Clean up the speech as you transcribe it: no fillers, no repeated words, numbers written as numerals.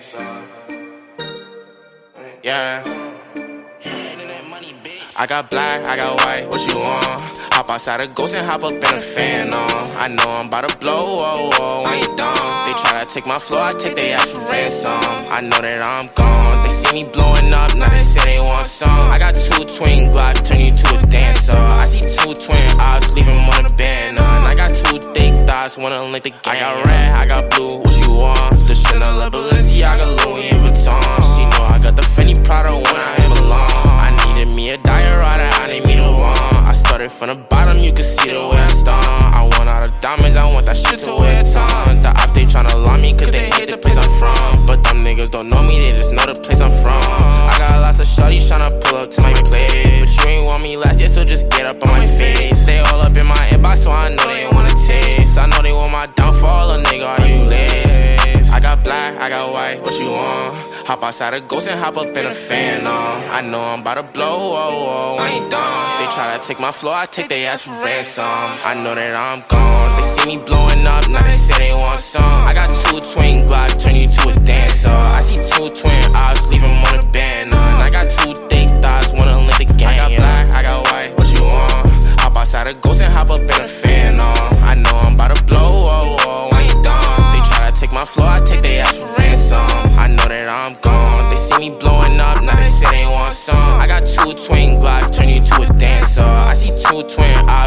Yeah. I got black, I got white, what you want? Hop outside a ghost and hop up in a fan on. I know I'm about to blow, oh, oh, I ain't dumb. They try to take my floor, I take they ass for ransom. I know that I'm gone, they see me blowing up, now they say they want some. I got 2 twin Glocks, turn you to a dancer. I see 2 twin eyes, leave them on the band. And I got 2 thick thighs, wanna link the gang. I got red, I got blue, what you want? The Chanel, the Balenciaga, Louis Vuitton. She know I got the Fendi Prada when I belong. I needed me a diorama, I need me the one. I started from the bottom, you can see the way I stomp. I want all the diamonds, I want that shit to wear a ton. The op, they tryna lie me, cause they hate the place I'm from. But them niggas don't know me, they just know the place I'm from. I got lots of shorties tryna pull up to my place, but you ain't want me last year, so just get up on my face. They all up in my inbox, so I know they wanna taste. I know they want my downfall, a nigga, are you lace? I got black, I got white, what you want? Hop outside a ghost and hop up in a fan on. I know I'm about to blow, oh, oh, I ain't dumb. They try to take my floor, I take they ass for ransom. I know that I'm gone, they see me blowing up, now they say they want some. I got 2 twin Glocks, turn you to a dancer. I see 2 twin eyes, leave them on the band. And I got 2 thick thighs, wanna link the gang. I got black, I got white, what you want? Hop outside a ghost and hop up in a fan on. I know I'm about to blow, oh, oh, I ain't dumb. They try to take my floor, I take they ass for ransom. I know that I'm gone, they see me blowing up, now they say they want some. I got 2 twin Glocks, turn you to a dancer. I see 2 twin eyes.